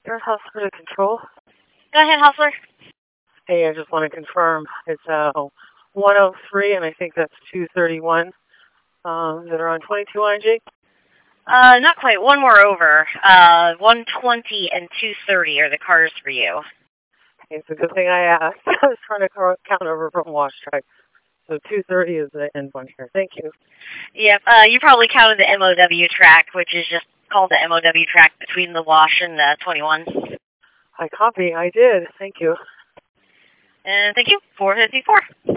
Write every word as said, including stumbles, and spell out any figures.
Here's Hustler to control. Go ahead, Hustler. Hey, I just want to confirm it's uh, one oh three, and I think that's two thirty-one um, that are on twenty-two I N G. Uh, not quite. One more over. Uh, one twenty and two thirty are the cars for you. It's a good thing I asked. I was trying to count over from Wash Track. So two thirty is the end one here. Thank you. Yep. Uh, you probably counted the M O W track, which is just called the M O W track between the Wash and the twenty-one. I copy. I did. Thank you. And thank you. four fifty-four.